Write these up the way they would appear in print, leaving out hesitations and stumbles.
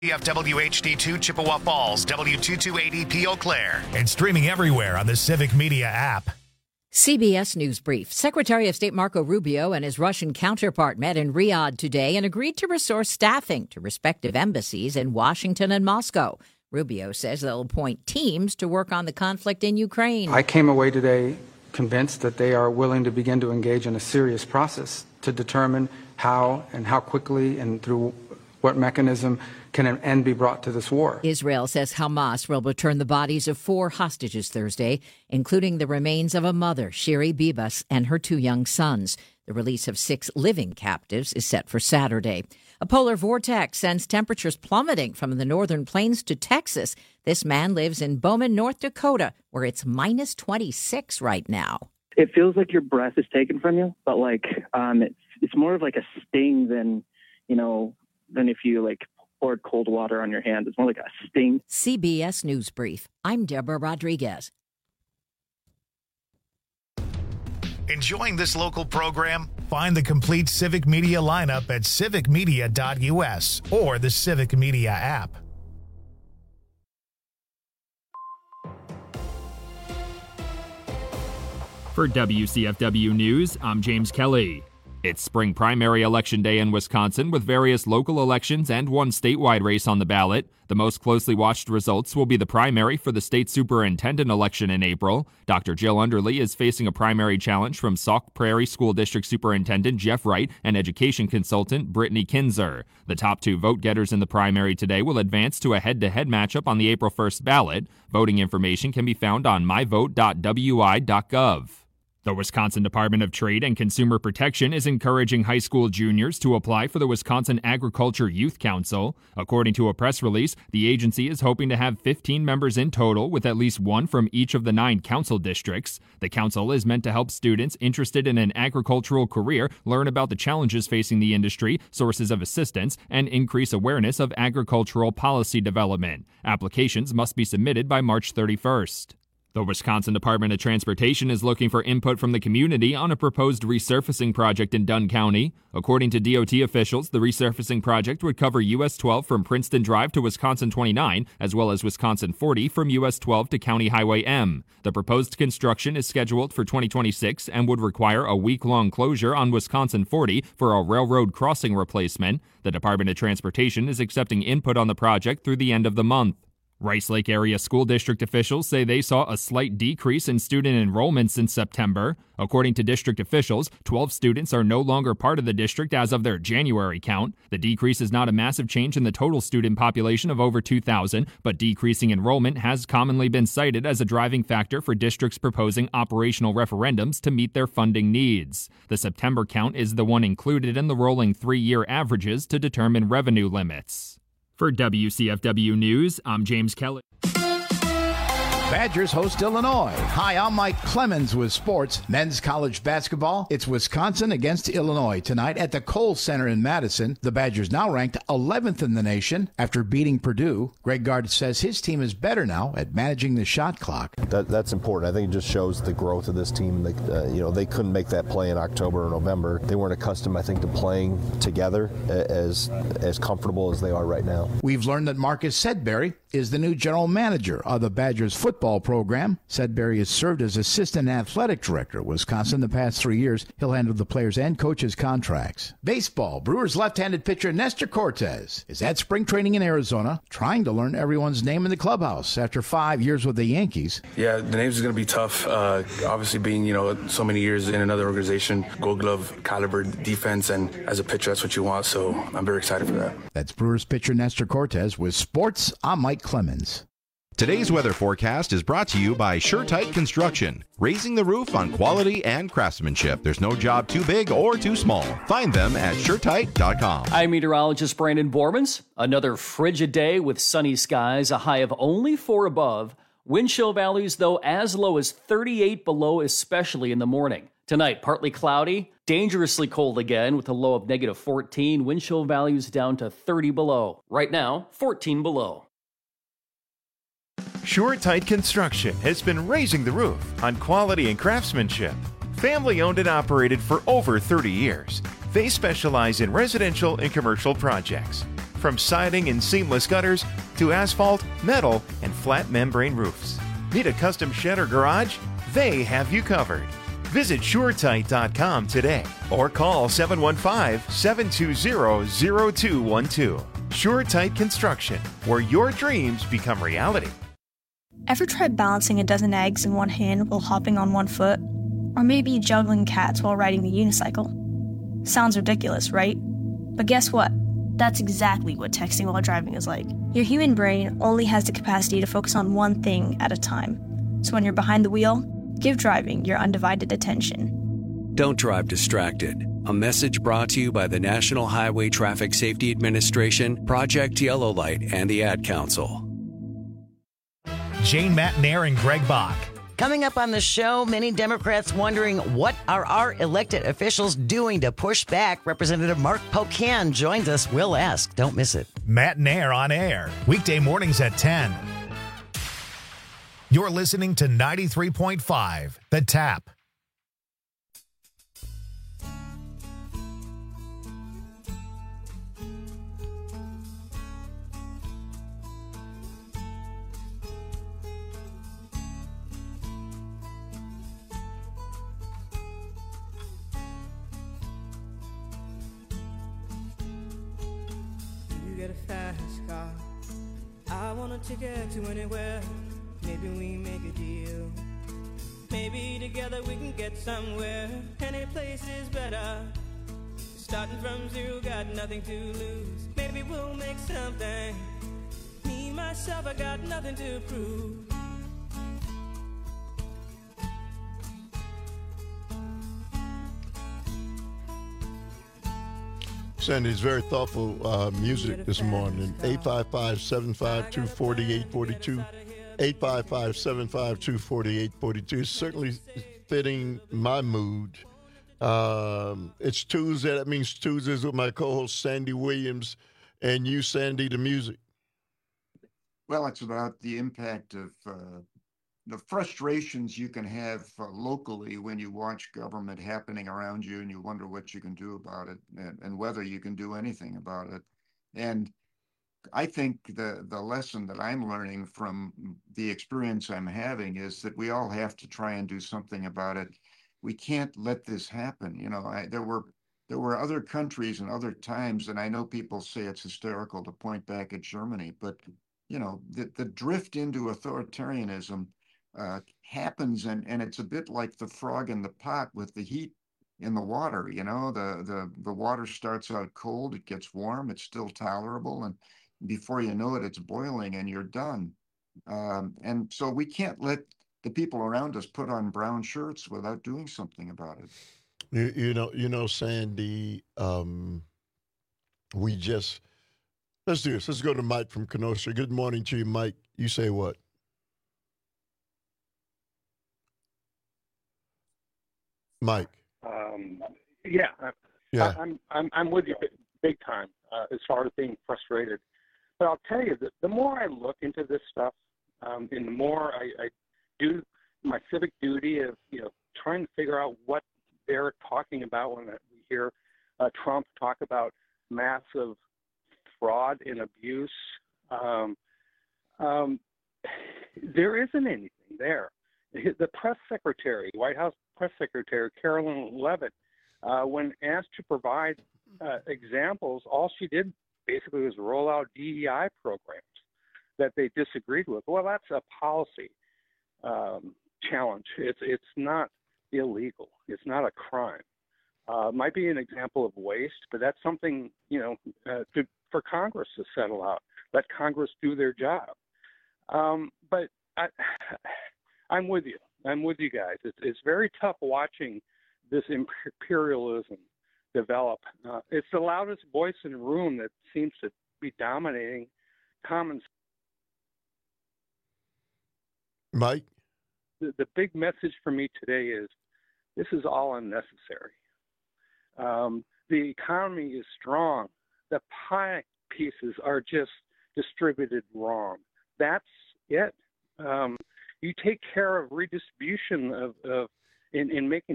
CFW HD2 Chippewa Falls, W2280P Eau Claire. And streaming everywhere on the Civic Media app. CBS News Brief. Secretary of State Marco Rubio and his Russian counterpart met in Riyadh today and agreed to restore staffing to respective embassies in Washington and Moscow. Rubio says they'll appoint teams to work on the conflict in Ukraine. I came away today convinced that they are willing to begin to engage in a serious process to determine how quickly and through what mechanism can an end be brought to this war. Israel says Hamas will return the bodies of 4 hostages Thursday, including the remains of a mother, Shiri Bibas, and her 2 young sons. The release of 6 living captives is set for Saturday. A polar vortex sends temperatures plummeting from the northern plains to Texas. This man lives in Bowman, North Dakota, where it's minus 26 right now. It feels like your breath is taken from you, but it's more of like a sting than if you poured cold water on your hand. It's more like a sting. CBS News Brief. I'm Deborah Rodriguez. Enjoying this local program? Find the complete Civic Media lineup at civicmedia.us or the Civic Media app. For WCFW News, I'm James Kelly. It's spring primary election day in Wisconsin with various local elections and one statewide race on the ballot. The most closely watched results will be the primary for the state superintendent election in April. Dr. Jill Underly is facing a primary challenge from Sauk Prairie School District Superintendent Jeff Wright and education consultant Brittany Kinzer. The top 2 vote-getters in the primary today will advance to a head-to-head matchup on the April 1st ballot. Voting information can be found on myvote.wi.gov. The Wisconsin Department of Trade and Consumer Protection is encouraging high school juniors to apply for the Wisconsin Agriculture Youth Council. According to a press release, the agency is hoping to have 15 members in total, with at least 1 from each of the 9 council districts. The council is meant to help students interested in an agricultural career learn about the challenges facing the industry, sources of assistance, and increase awareness of agricultural policy development. Applications must be submitted by March 31st. The Wisconsin Department of Transportation is looking for input from the community on a proposed resurfacing project in Dunn County. According to DOT officials, the resurfacing project would cover US 12 from Princeton Drive to Wisconsin 29, as well as Wisconsin 40 from US 12 to County Highway M. The proposed construction is scheduled for 2026 and would require a week-long closure on Wisconsin 40 for a railroad crossing replacement. The Department of Transportation is accepting input on the project through the end of the month. Rice Lake area school district officials say they saw a slight decrease in student enrollment since September. According to district officials, 12 students are no longer part of the district as of their January count. The decrease is not a massive change in the total student population of over 2,000, but decreasing enrollment has commonly been cited as a driving factor for districts proposing operational referendums to meet their funding needs. The September count is the one included in the rolling 3-year averages to determine revenue limits. For WCFW News, I'm James Kelly. Badgers host Illinois. Hi, I'm Mike Clemens with sports. Men's college basketball. It's Wisconsin against Illinois tonight at the Kohl Center in Madison. The Badgers now ranked 11th in the nation after beating Purdue. Greg Gard says his team is better now at managing the shot clock. That's important. I think it just shows the growth of this team. They couldn't make that play in October or November. They weren't accustomed, I think, to playing together as comfortable as they are right now. We've learned that Marcus Sedberry is the new general manager of the Badgers football program. Sedberry has served as assistant athletic director at Wisconsin the past 3 years. He'll handle the players' and coaches' contracts. Baseball. Brewers left-handed pitcher Nestor Cortes is at spring training in Arizona, trying to learn everyone's name in the clubhouse after 5 years with the Yankees. Yeah, the names is going to be tough. Obviously being, so many years in another organization, Gold Glove caliber defense, and as a pitcher, that's what you want. So I'm very excited for that. That's Brewers pitcher Nestor Cortes with sports. I'm Mike Clemens. Today's weather forecast is brought to you by SureTight Construction, raising the roof on quality and craftsmanship. There's no job too big or too small. Find them at SureTight.com. I'm meteorologist Brandon Bormans. Another frigid day with sunny skies, a high of only 4 above. Wind chill values, though, as low as 38 below, especially in the morning. Tonight, partly cloudy, dangerously cold again with a low of negative 14. Wind chill values down to 30 below. Right now, 14 below. SureTight Construction has been raising the roof on quality and craftsmanship. Family owned and operated for over 30 years. They specialize in residential and commercial projects. From siding and seamless gutters to asphalt, metal, and flat membrane roofs. Need a custom shed or garage? They have you covered. Visit SureTight.com today or call 715-720-0212. SureTight Construction, where your dreams become reality. Ever tried balancing a dozen eggs in one hand while hopping on one foot? Or maybe juggling cats while riding the unicycle? Sounds ridiculous, right? But guess what? That's exactly what texting while driving is like. Your human brain only has the capacity to focus on one thing at a time. So when you're behind the wheel, give driving your undivided attention. Don't drive distracted. A message brought to you by the National Highway Traffic Safety Administration, Project Yellow Light, and the Ad Council. Jane Matnair and Greg Bach. Coming up on the show, many Democrats wondering what are our elected officials doing to push back. Representative Mark Pocan joins us. We'll ask. Don't miss it. Matnair on air, weekday mornings at 10. You're listening to 93.5, The Tap. Get a fast car. I want a ticket to anywhere. Maybe we make a deal. Maybe together we can get somewhere. Any place is better. Starting from zero, got nothing to lose. Maybe we'll make something. Me, myself, I got nothing to prove. Sandy's very thoughtful music this morning. 855-752-4842. 855-752-4842. Certainly fitting my mood. It's Tuesday. That means Tuesdays with my co-host Sandy Williams. And you, Sandy, the music. Well, it's about the impact of the frustrations you can have locally when you watch government happening around you and you wonder what you can do about it and whether you can do anything about it. And I think the lesson that I'm learning from the experience I'm having is that we all have to try and do something about it. We can't let this happen. You know, there were other countries and other times, and I know people say it's hysterical to point back at Germany, but you know, the drift into authoritarianism happens, and it's a bit like the frog in the pot with the heat in the water. You know, the water starts out cold, it gets warm, it's still tolerable, and before you know it, it's boiling and you're done. And so we can't let the people around us put on brown shirts without doing something about it. You know, Sandy, let's do this. Let's go to Mike from Kenosha. Good morning to you, Mike. You say what? Mike. Yeah. I'm with you big time as far as being frustrated. But I'll tell you that the more I look into this stuff, and the more I do my civic duty of trying to figure out what they're talking about when we hear Trump talk about massive fraud and abuse. There isn't anything there. The press secretary, White House press secretary, Carolyn Leavitt, when asked to provide examples, all she did basically was roll out DEI programs that they disagreed with. Well, that's a policy challenge. It's not illegal. It's not a crime. Might be an example of waste, but that's something for Congress to settle out. Let Congress do their job. But I'm with you. I'm with you guys. It's very tough watching this imperialism develop. It's the loudest voice in the room that seems to be dominating common sense. Mike? The big message for me today is this is all unnecessary. The economy is strong. The pie pieces are just distributed wrong. That's it. You take care of redistribution in making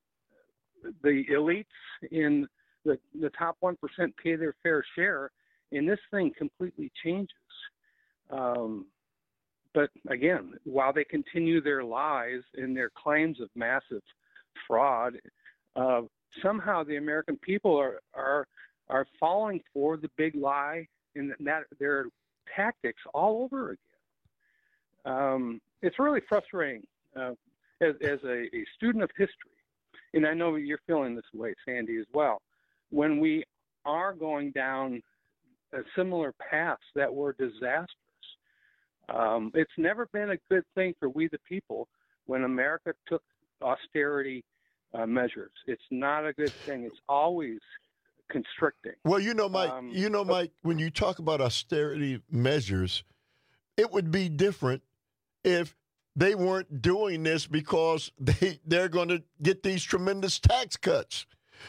the elites in the top 1% pay their fair share and this thing completely changes. But again, while they continue their lies and their claims of massive fraud, somehow the American people are falling for the big lie and that their tactics all over again. It's really frustrating as a student of history, and I know you're feeling this way, Sandy, as well. When we are going down a similar paths that were disastrous. It's never been a good thing for we the people when America took austerity measures. It's not a good thing. It's always constricting. Well, Mike, when you talk about austerity measures, it would be different if they weren't doing this because they're going to get these tremendous tax cuts.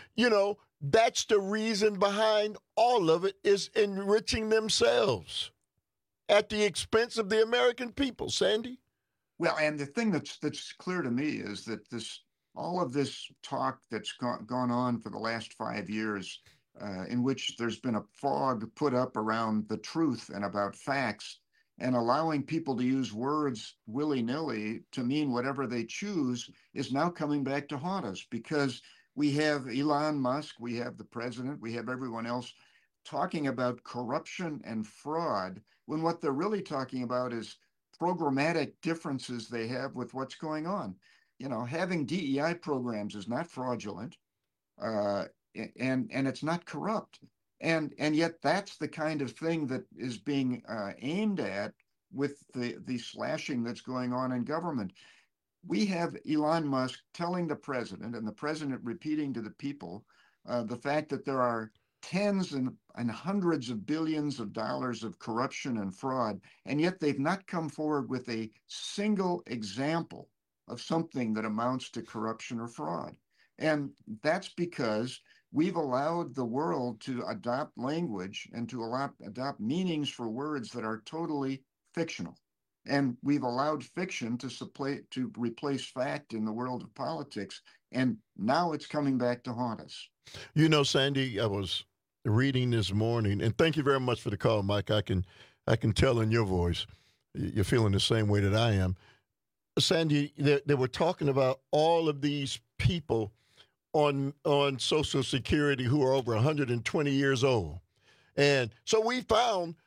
That's the reason behind all of it, is enriching themselves at the expense of the American people. Sandy? Well, and the thing that's clear to me is that all of this talk that's gone on for the last 5 years, in which there's been a fog put up around the truth and about facts, and allowing people to use words willy-nilly to mean whatever they choose, is now coming back to haunt us, because we have Elon Musk, we have the president, we have everyone else talking about corruption and fraud, when what they're really talking about is programmatic differences they have with what's going on. Having DEI programs is not fraudulent, and it's not corrupt. And yet that's the kind of thing that is being aimed at with the slashing that's going on in government. We have Elon Musk telling the president, and the president repeating to the people, the fact that there are tens and hundreds of billions of dollars of corruption and fraud, and yet they've not come forward with a single example of something that amounts to corruption or fraud. And that's because we've allowed the world to adopt language and to adopt meanings for words that are totally fictional. And we've allowed fiction to replace fact in the world of politics. And now it's coming back to haunt us. Sandy, I was reading this morning, and thank you very much for the call, Mike. I can tell in your voice you're feeling the same way that I am. Sandy, they were talking about all of these people on Social Security who are over 120 years old. And so we found,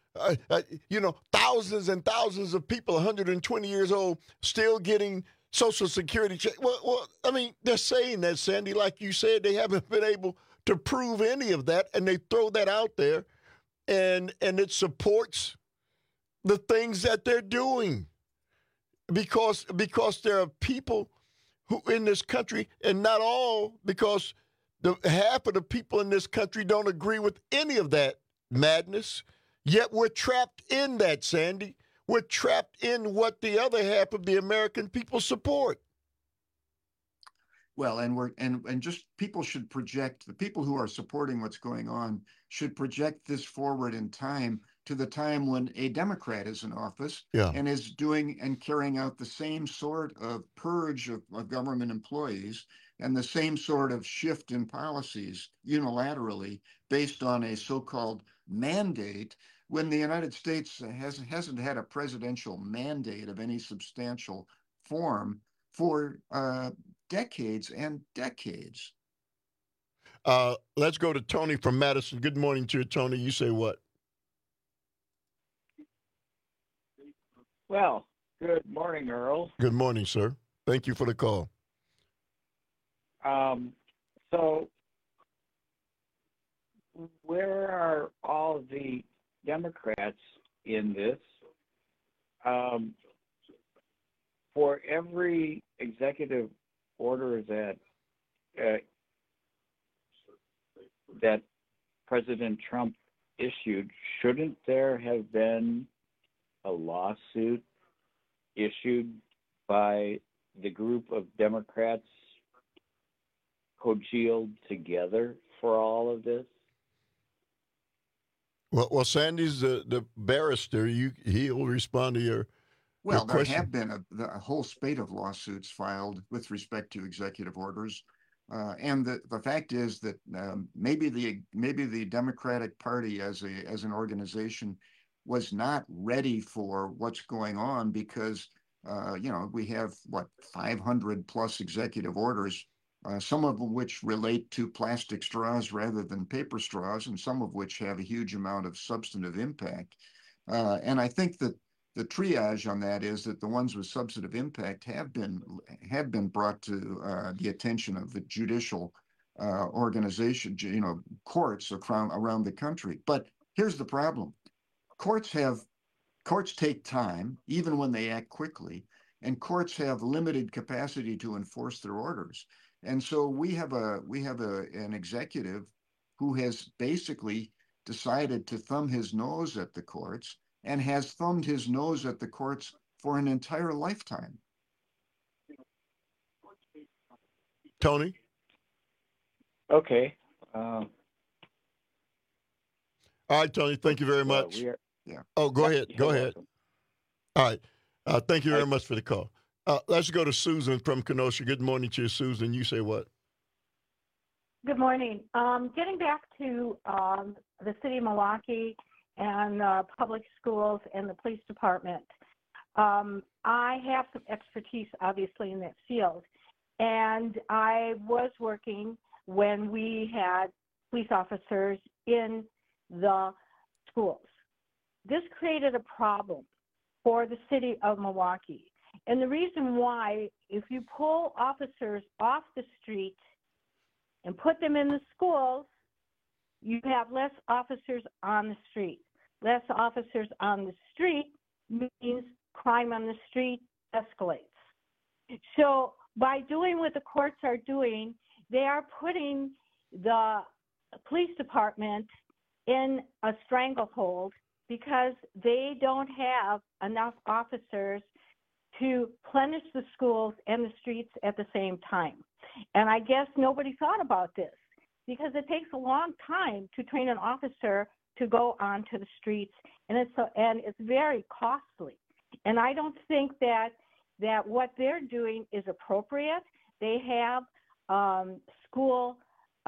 thousands and thousands of people 120 years old still getting Social Security check. Well, they're saying that, Sandy, like you said, they haven't been able to prove any of that, and they throw that out there, and it supports the things that they're doing. Because there are people who in this country, and not all, because half of the people in this country don't agree with any of that madness, yet we're trapped in that, Sandy. We're trapped in what the other half of the American people support. Well, and just people should project, the people who are supporting what's going on should project this forward in time to the time when a Democrat is in office and is doing and carrying out the same sort of purge of government employees and the same sort of shift in policies unilaterally based on a so-called mandate, when the United States hasn't had a presidential mandate of any substantial form for decades and decades. Let's go to Tony from Madison. Good morning to you, Tony. You say what? Well, good morning, Earl. Good morning, sir. Thank you for the call. So where are all the Democrats in this? For every executive order that President Trump issued, shouldn't there have been a lawsuit issued by the group of Democrats congealed together for all of this? Well, Sandy's the barrister. He'll respond to your Well, there question. have been a whole spate of lawsuits filed with respect to executive orders. And the fact is that maybe the Democratic Party as an organization was not ready for what's going on because we have 500 plus executive orders, some of which relate to plastic straws rather than paper straws, and some of which have a huge amount of substantive impact. And I think that the triage on that is that the ones with substantive impact have been brought to the attention of the judicial organization, courts around the country. But here's the problem: courts take time, even when they act quickly, and courts have limited capacity to enforce their orders. And so we have an executive who has basically decided to thumb his nose at the courts, and has thumbed his nose at the courts for an entire lifetime. Tony? Okay. All right, Tony, thank you very much. Go ahead. Go ahead. Welcome. All right. Thank you very much for the call. Let's go to Susan from Kenosha. Good morning to you, Susan. You say what? Good morning. Getting back to the city of Milwaukee and public schools and the police department, I have some expertise, obviously, in that field. And I was working when we had police officers in the schools. This created a problem for the city of Milwaukee. And the reason why, if you pull officers off the street and put them in the schools, you have less officers on the street. Less officers on the street means crime on the street escalates. So by doing what the courts are doing, they are putting the police department in a stranglehold because they don't have enough officers to plenish the schools and the streets at the same time. And I guess nobody thought about this because it takes a long time to train an officer to go onto the streets, and it's very costly. And I don't think that what they're doing is appropriate. They have school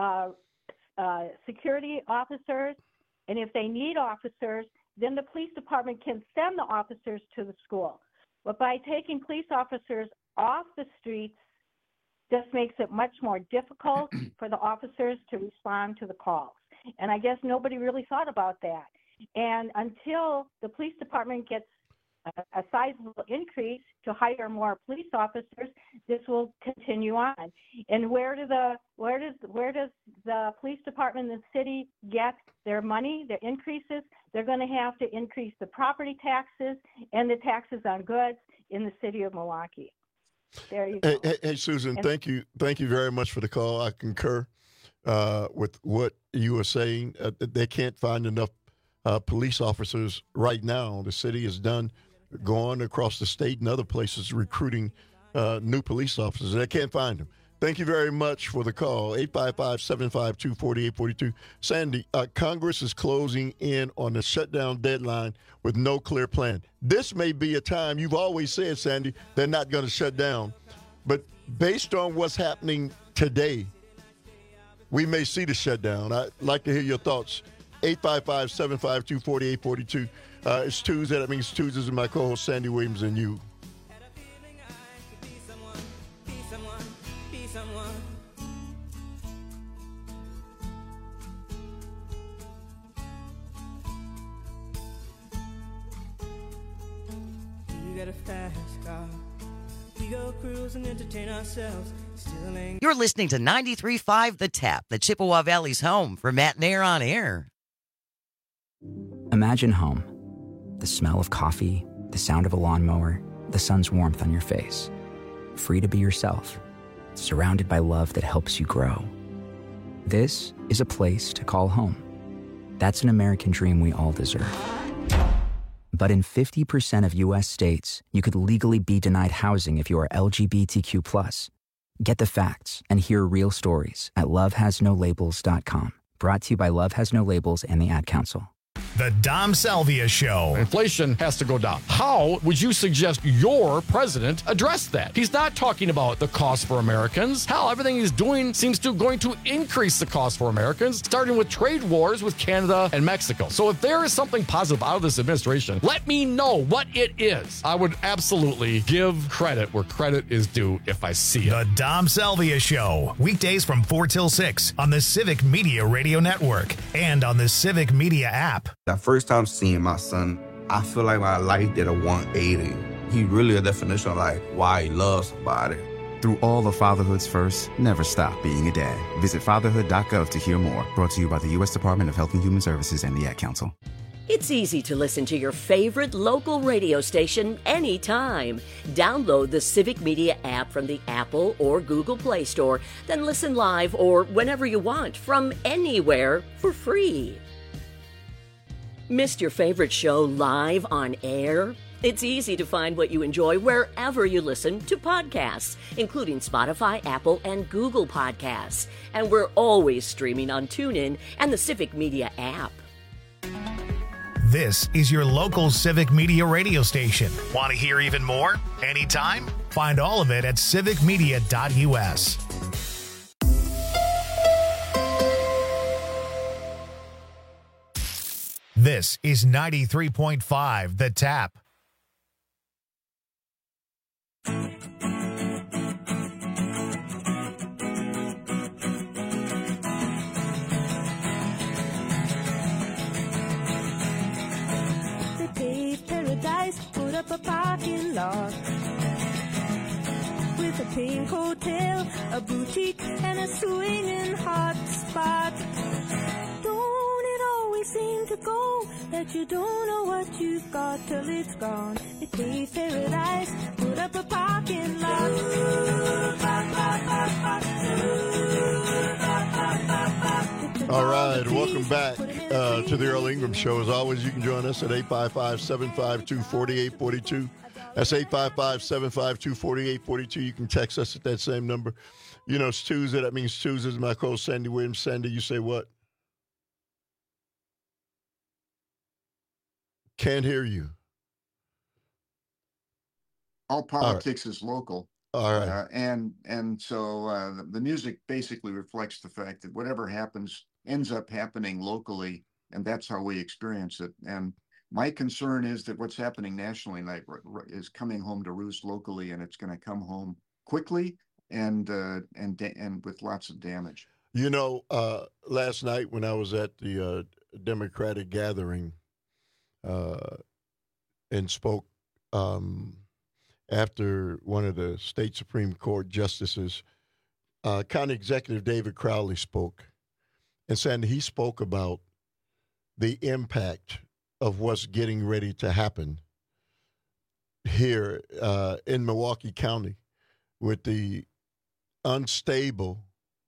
security officers, and if they need officers, then the police department can send the officers to the school. But by taking police officers off the streets, this makes it much more difficult for the officers to respond to the calls. And I guess nobody really thought about that. And until the police department gets a sizable increase to hire more police officers, this will continue on. And where does the police department in the city get their money, their increases? They're going to have to increase the property taxes and the taxes on goods in the city of Milwaukee. There you go. Hey Susan, thank you very much for the call. I concur with what you were saying. They can't find enough police officers right now. The city has gone across the state and other places recruiting new police officers. They can't find them. Thank you very much for the call. 855-752-4842. Sandy, Congress is closing in on the shutdown deadline with no clear plan. This may be a time, you've always said, Sandy, they're not going to shut down. But based on what's happening today, we may see the shutdown. I'd like to hear your thoughts. 855-752-4842. It's Tuesday. That means Tuesdays with my co-host Sandy Williams and you. You got a fast car. We go cruise and entertain ourselves. Still ain't. You're listening to 93.5 The Tap, the Chippewa Valley's home for Matt Nair on Air. Imagine home. The smell of coffee, the sound of a lawnmower, the sun's warmth on your face. Free to be yourself, surrounded by love that helps you grow. This is a place to call home. That's an American dream we all deserve. But in 50% of U.S. states, you could legally be denied housing if you are LGBTQ+. Get the facts and hear real stories at lovehasnolabels.com. Brought to you by Love Has No Labels and the Ad Council. The Dom Salvia Show. Inflation has to go down. How would you suggest your president address that? He's not talking about the cost for Americans. Hell, everything he's doing seems to going to increase the cost for Americans, starting with trade wars with Canada and Mexico. So if there is something positive out of this administration, let me know what it is. I would absolutely give credit where credit is due if I see it. The Dom Salvia Show. Weekdays from 4 till 6 on the Civic Media Radio Network and on the Civic Media app. The first time seeing my son, I feel like my life did a 180. He really a definition of like why he loves somebody. Through all of fatherhood's first, never stop being a dad. Visit fatherhood.gov to hear more. Brought to you by the U.S. Department of Health and Human Services and the Ad Council. It's easy to listen to your favorite local radio station anytime. Download the Civic Media app from the Apple or Google Play Store, then listen live or whenever you want from anywhere for free. Missed your favorite show live on air? It's easy to find what you enjoy wherever you listen to podcasts, including Spotify, Apple, and Google Podcasts. And we're always streaming on TuneIn and the Civic Media app. This is your local Civic Media radio station. Want to hear even more? Anytime? Find all of it at civicmedia.us. This is 93.5 The Tap. Put up a parking lot with a pink hotel, a boutique, and a swinging hot spot. Don't it always seem to go that you don't know what you've got till it's gone? It pays paradise. Put up a parking lot. All right, welcome back to the Earl Ingram Show. As always, you can join us at 855-752-4842. That's 855-752-4842. You can text us at that same number. You know, it's Tuesday. That means Tuesday is my co-host, Sandy Williams. Sandy, you say what? Can't hear you. All politics is local. All right. And so the music basically reflects the fact that whatever happens ends up happening locally, and that's how we experience it. And my concern is that what's happening nationally is coming home to roost locally, and it's going to come home quickly and with lots of damage. You know, last night when I was at the Democratic gathering and spoke after one of the state Supreme Court justices, County Executive David Crowley spoke. And Sandy, he spoke about the impact of what's getting ready to happen here in Milwaukee County with the unstable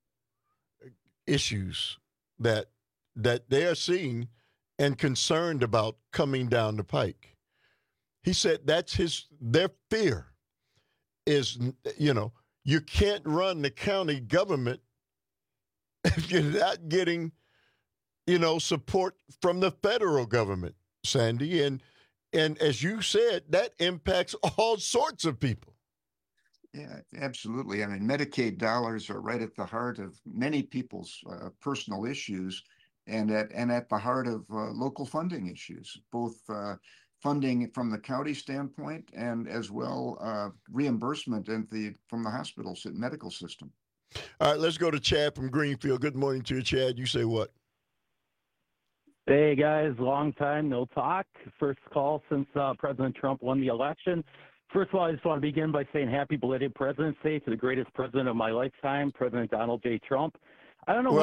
issues that they are seeing and concerned about coming down the pike. He said that's their fear is, you know, you can't run the county government if you're not getting, you know, support from the federal government, Sandy. And as you said, that impacts all sorts of people. Yeah, absolutely. I mean, Medicaid dollars are right at the heart of many people's personal issues and at the heart of local funding issues, both funding from the county standpoint and as well reimbursement from the hospitals and medical system. All right, let's go to Chad from Greenfield. Good morning to you, Chad. You say what? Hey, guys. Long time, no talk. First call since President Trump won the election. First of all, I just want to begin by saying happy belated President's Day to the greatest president of my lifetime, President Donald J. Trump. I don't know.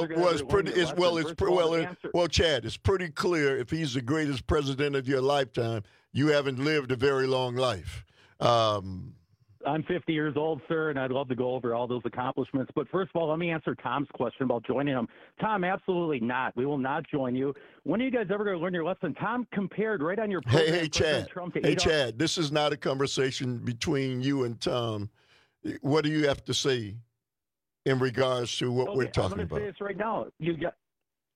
Chad, it's pretty clear if he's the greatest president of your lifetime, you haven't lived a very long life. I'm 50 years old, sir, and I'd love to go over all those accomplishments. But first of all, let me answer Tom's question about joining him. Tom, absolutely not. We will not join you. When are you guys ever going to learn your lesson? Tom compared right on your program. Hey, Chad. Chad, this is not a conversation between you and Tom. What do you have to say in regards to what we're talking about? I'm going to say this right now.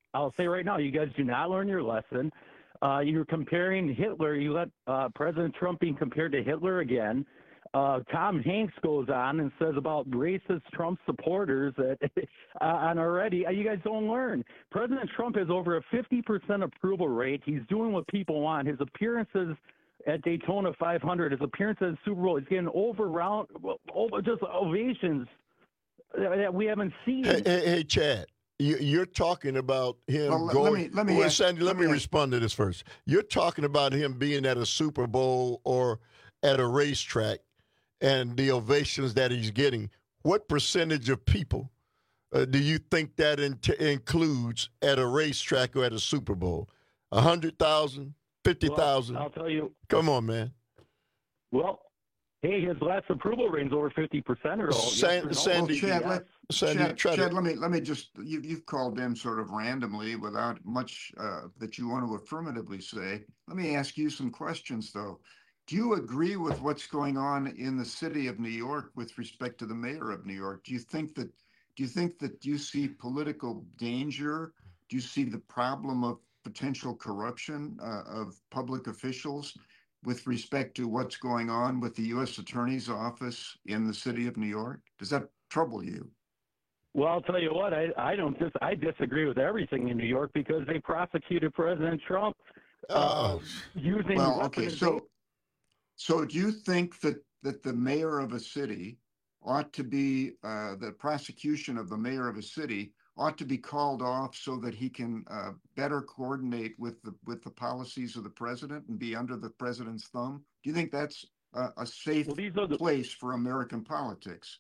I'll say right now, you guys do not learn your lesson. You're comparing Hitler. You let President Trump being compared to Hitler again. Tom Hanks goes on and says about racist Trump supporters that and already you guys don't learn. President Trump has over a 50% approval rate. He's doing what people want. His appearances at Daytona 500, his appearance at the Super Bowl, he's getting just ovations that we haven't seen. Hey, Chad. You're talking about him going. Sandy, let me respond to this first. You're talking about him being at a Super Bowl or at a racetrack and the ovations that he's getting. What percentage of people do you think that includes at a racetrack or at a Super Bowl? 100,000, 50,000? Well, I'll tell you. Come on, man. Well, hey, his last approval rating's over 50% or all. Sandy, Chad, let me just, you've called them sort of randomly without much that you want to affirmatively say. Let me ask you some questions, though. Do you agree with what's going on in the city of New York with respect to the mayor of New York? Do you think that you see political danger? Do you see the problem of potential corruption of public officials with respect to what's going on with the U.S. Attorney's Office in the city of New York? Does that trouble you? Well, I'll tell you what, I disagree with everything in New York because they prosecuted President Trump using. Well, okay, so do you think that the mayor of a city ought to be the prosecution of the mayor of a city ought to be called off so that he can better coordinate with the policies of the president and be under the president's thumb? Do you think that's a safe place for American politics?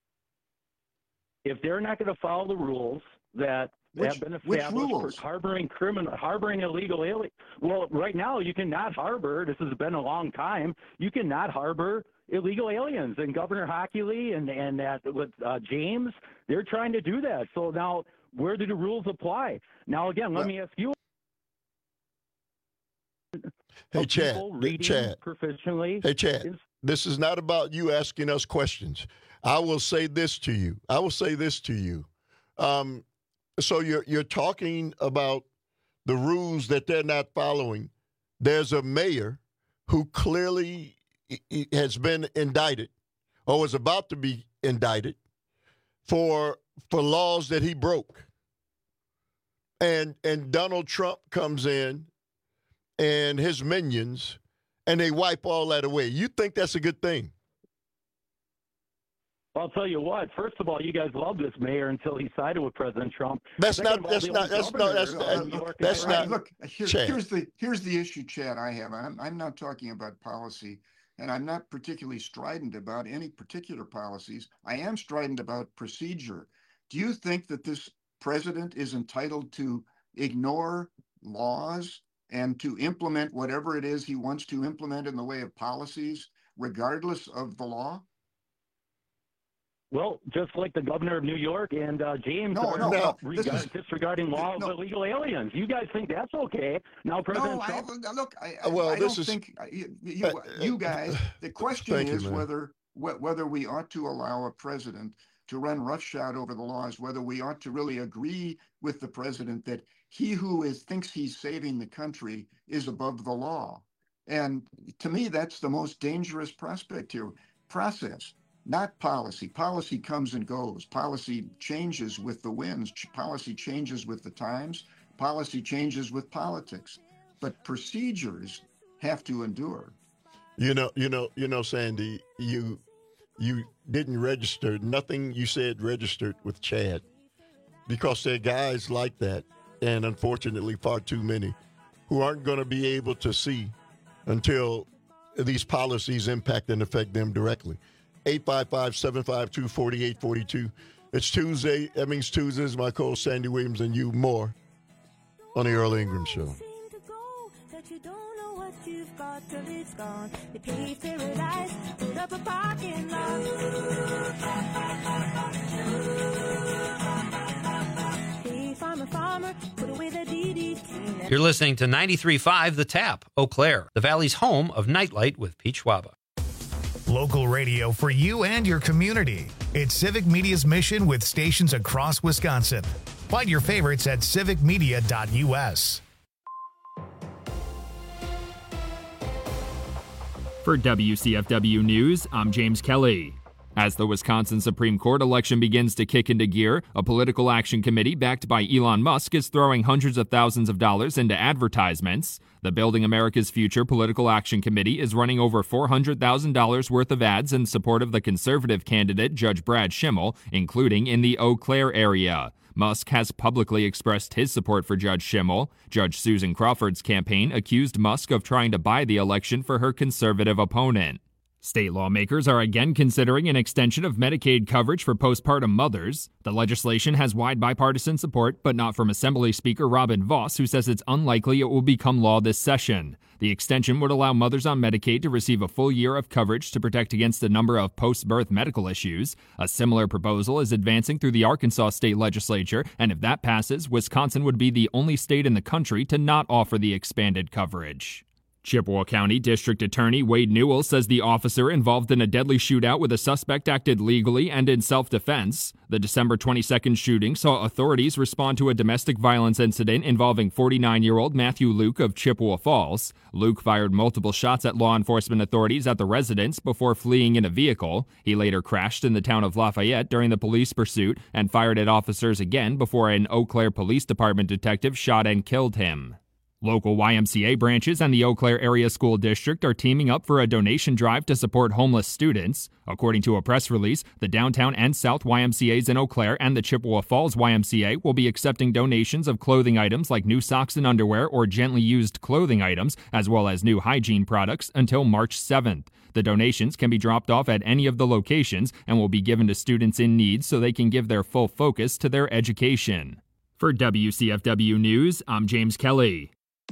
If they're not going to follow the rules that have been established for harboring illegal aliens, well, right now you cannot harbor. This has been a long time. You cannot harbor illegal aliens, and Governor Hochuli and that with James, they're trying to do that. So now, where do the rules apply? Now, again, let me ask you. Hey, Chad. Proficiently. Hey, Chad. This is not about you asking us questions. I will say this to you. So you're talking about the rules that they're not following. There's a mayor who clearly has been indicted or was about to be indicted for laws that he broke. And Donald Trump comes in and his minions, and they wipe all that away. You think that's a good thing? I'll tell you what. First of all, you guys loved this mayor until he sided with President Trump. That's not. Look, here's the issue, Chad. I have. I'm not talking about policy, and I'm not particularly strident about any particular policies. I am strident about procedure. Do you think that this president is entitled to ignore laws and to implement whatever it is he wants to implement in the way of policies, regardless of the law? Well, just like the governor of New York and James disregarding laws of illegal aliens. You guys think that's okay? Now, President Trump. I don't think you guys. The question is whether we ought to allow a president to run roughshod over the laws, whether we ought to really agree with the president that he who thinks he's saving the country is above the law. And to me, that's the most dangerous prospect here. Process. Not policy. Policy comes and goes. Policy changes with the winds. Policy changes with the times. Policy changes with politics. But procedures have to endure. You know, Sandy, you didn't register. Nothing you said registered with Chad because there are guys like that, and unfortunately far too many, who aren't going to be able to see until these policies impact and affect them directly. 855-752-4842. It's Tuesday. That means Tuesdays. My co-host Sandy Williams and you more on the Earl Ingram Show. You're listening to 93.5 The Tap, Eau Claire, the Valley's home of Nightlight with Pete Schwaba. Local radio for you and your community. It's Civic Media's mission with stations across Wisconsin. Find your favorites at civicmedia.us. For WCFW News, I'm James Kelly. As the Wisconsin Supreme Court election begins to kick into gear, a political action committee backed by Elon Musk is throwing hundreds of thousands of dollars into advertisements. The Building America's Future Political Action Committee is running over $400,000 worth of ads in support of the conservative candidate Judge Brad Schimmel, including in the Eau Claire area. Musk has publicly expressed his support for Judge Schimmel. Judge Susan Crawford's campaign accused Musk of trying to buy the election for her conservative opponent. State lawmakers are again considering an extension of Medicaid coverage for postpartum mothers. The legislation has wide bipartisan support, but not from Assembly Speaker Robin Vos, who says it's unlikely it will become law this session. The extension would allow mothers on Medicaid to receive a full year of coverage to protect against a number of post-birth medical issues. A similar proposal is advancing through the Arkansas state legislature, and if that passes, Wisconsin would be the only state in the country to not offer the expanded coverage. Chippewa County District Attorney Wade Newell says the officer involved in a deadly shootout with a suspect acted legally and in self-defense. The December 22nd shooting saw authorities respond to a domestic violence incident involving 49-year-old Matthew Luke of Chippewa Falls. Luke fired multiple shots at law enforcement authorities at the residence before fleeing in a vehicle. He later crashed in the town of Lafayette during the police pursuit and fired at officers again before an Eau Claire Police Department detective shot and killed him. Local YMCA branches and the Eau Claire Area School District are teaming up for a donation drive to support homeless students. According to a press release, the downtown and south YMCAs in Eau Claire and the Chippewa Falls YMCA will be accepting donations of clothing items like new socks and underwear or gently used clothing items, as well as new hygiene products, until March 7th. The donations can be dropped off at any of the locations and will be given to students in need so they can give their full focus to their education. For WCFW News, I'm James Kelly.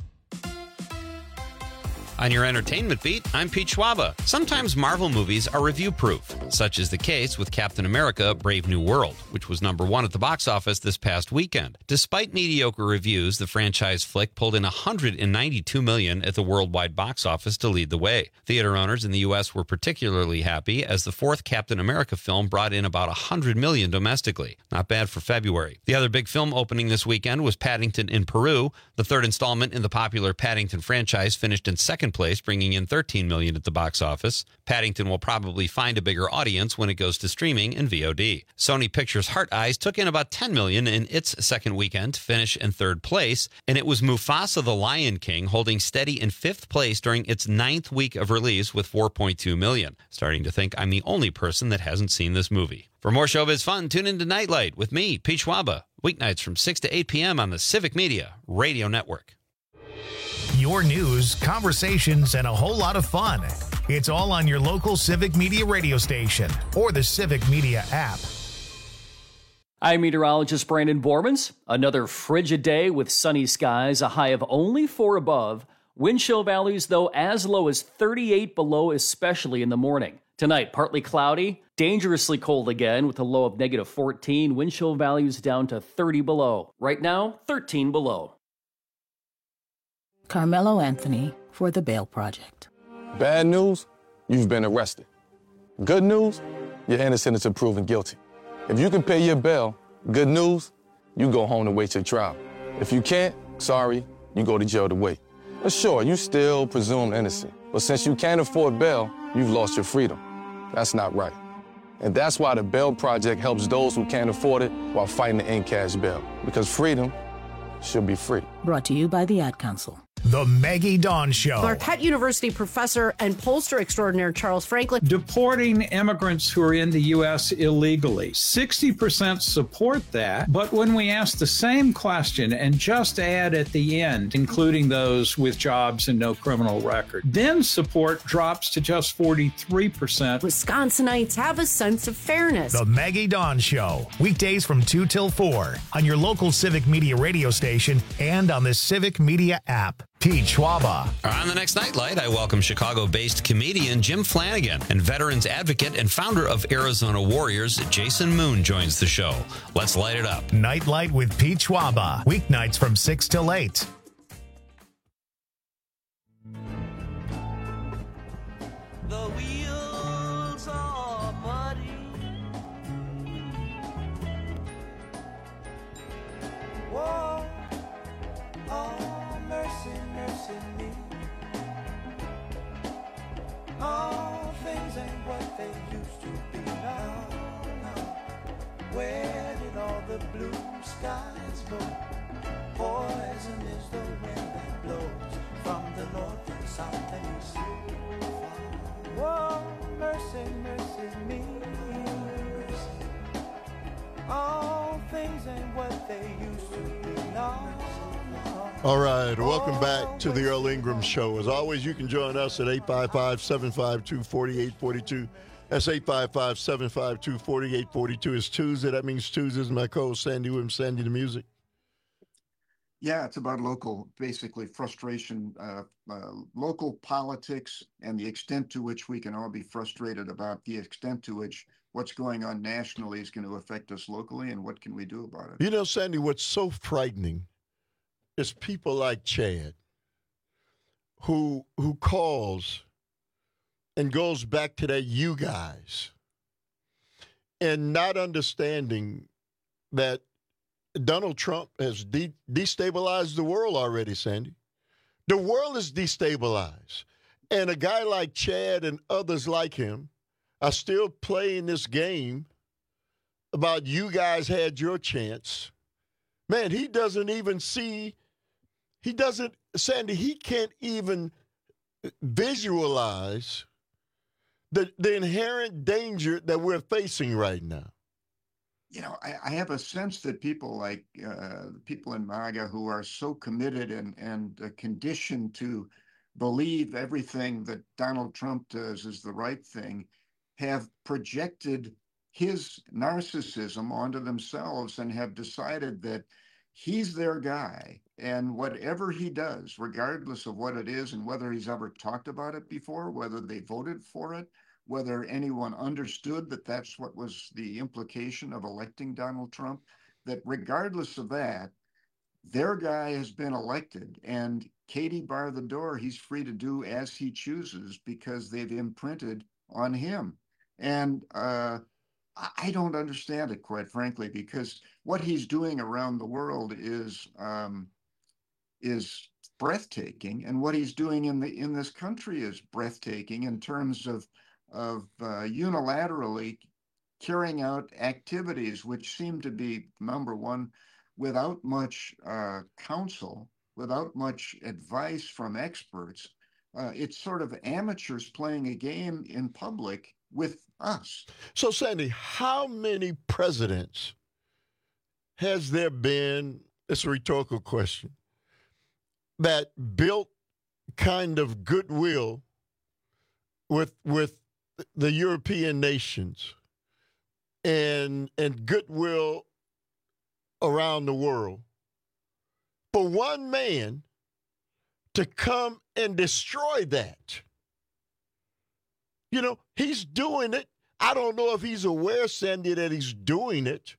On your entertainment beat, I'm Pete Schwaba. Sometimes Marvel movies are review-proof. Such is the case with Captain America: Brave New World, which was #1 at the box office this past weekend. Despite mediocre reviews, the franchise flick pulled in $192 million at the worldwide box office to lead the way. Theater owners in the U.S. were particularly happy, as the fourth Captain America film brought in about $100 million domestically. Not bad for February. The other big film opening this weekend was Paddington in Peru. The third installment in the popular Paddington franchise finished in second place, bringing in $13 million at the box office. Paddington will probably find a bigger audience when it goes to streaming and VOD. Sony Pictures' Heart Eyes took in about $10 million in its second weekend to finish in third place, and it was Mufasa the Lion King holding steady in fifth place during its 9th week of release with $4.2 million. Starting to think I'm the only person that hasn't seen this movie. For more showbiz fun, tune into Nightlight with me, Pete Schwaba, weeknights from 6 to 8 p.m. on the Civic Media Radio Network. Your news, conversations, and a whole lot of fun. It's all on your local Civic Media radio station or the Civic Media app. I'm meteorologist Brandon Bormans. Another frigid day with sunny skies, a high of only 4 above. Wind chill values, though, as low as 38 below, especially in the morning. Tonight, partly cloudy, dangerously cold again with a low of -14. Wind chill values down to 30 below. Right now, 13 below. Carmelo Anthony for The Bail Project. Bad news, you've been arrested. Good news, you're innocent until proven guilty. If you can pay your bail, good news, you go home to wait your trial. If you can't, sorry, you go to jail to wait. But sure, you still presumed innocent. But since you can't afford bail, you've lost your freedom. That's not right. And that's why the Bail Project helps those who can't afford it while fighting to end cash bail. Because freedom should be free. Brought to you by the Ad Council. The Maggie Dawn Show. Marquette University professor and pollster extraordinaire Charles Franklin. Deporting immigrants who are in the U.S. illegally. 60% support that, but when we ask the same question and just add at the end, including those with jobs and no criminal record, then support drops to just 43%. Wisconsinites have a sense of fairness. The Maggie Dawn Show. Weekdays from 2 till 4 on your local Civic Media radio station and on the Civic Media app. Pete Schwaba. On the next Nightlight, I welcome Chicago-based comedian Jim Flanagan, and veterans advocate and founder of Arizona Warriors, Jason Moon, joins the show. Let's light it up. Nightlight with Pete Schwaba. Weeknights from 6 till 8. The wheels are muddy. they used to be. Now, where did all the blue skies go? Poison is the wind that blows from the north and south and east. Whoa, mercy, mercy me. All things ain't what they used to be now. All right, welcome back to the Earl Ingram Show. As always, you can join us at 855-752-4842. That's 855-752-4842. It's Tuesday. That means Tuesdays. My co-host Sandy Williams, Sandy the Music. Yeah, it's about local, basically frustration, local politics, and the extent to which we can all be frustrated about the extent to which what's going on nationally is going to affect us locally, and what can we do about it? You know, Sandy, what's so frightening is people like Chad who calls and goes back to that you guys and not understanding that Donald Trump has destabilized the world already, Sandy. The world is destabilized. And a guy like Chad and others like him are still playing this game about you guys had your chance. Man, he doesn't even see, Sandy, he can't even visualize the inherent danger that we're facing right now. You know, I have a sense that people like people in MAGA who are so committed and conditioned to believe everything that Donald Trump does is the right thing have projected his narcissism onto themselves and have decided that he's their guy. And whatever he does, regardless of what it is and whether he's ever talked about it before, whether they voted for it, whether anyone understood that that's what was the implication of electing Donald Trump, that regardless of that, their guy has been elected, and Katie bar the door, he's free to do as he chooses because they've imprinted on him. And I don't understand it, quite frankly, because what he's doing around the world is breathtaking, and what he's doing in this country is breathtaking in terms of unilaterally carrying out activities which seem to be, number one, without much counsel, without much advice from experts. It's sort of amateurs playing a game in public with us. So, Sandy, how many presidents has there been, it's a rhetorical question, that built kind of goodwill with the European nations and goodwill around the world for one man to come and destroy that? You know, he's doing it. I don't know if he's aware, Sandy, that he's doing it.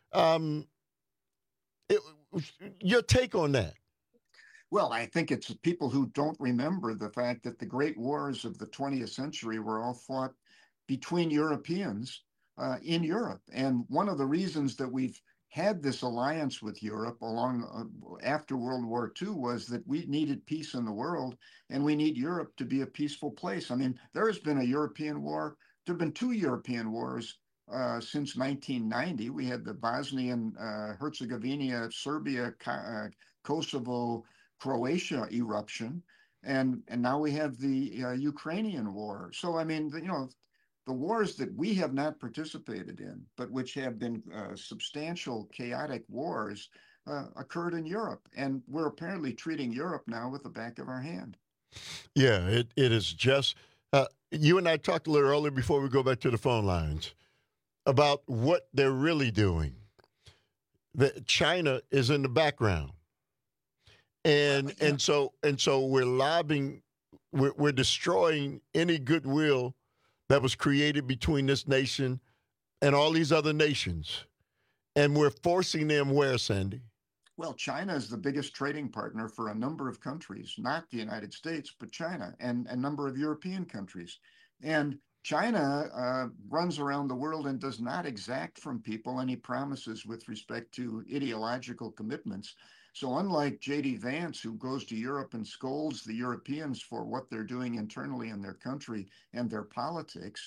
Your take on that? Well, I think it's people who don't remember the fact that the great wars of the 20th century were all fought between Europeans in Europe. And one of the reasons that we've had this alliance with Europe after World War II was that we needed peace in the world, and we need Europe to be a peaceful place. I mean, there has been a European war. There have been two European wars since 1990. We had the Bosnian, Herzegovina, Serbia, Kosovo, Croatia eruption, and now we have the Ukrainian war. So, I mean, the wars that we have not participated in, but which have been substantial, chaotic wars, occurred in Europe. And we're apparently treating Europe now with the back of our hand. Yeah, it is just, you and I talked a little earlier before we go back to the phone lines about what they're really doing. China is in the background. And so we're lobbying, we're destroying any goodwill that was created between this nation and all these other nations. And we're forcing them where, Sandy? Well, China is the biggest trading partner for a number of countries, not the United States, but China and a number of European countries. And China runs around the world and does not exact from people any promises with respect to ideological commitments. So unlike J.D. Vance, who goes to Europe and scolds the Europeans for what they're doing internally in their country and their politics,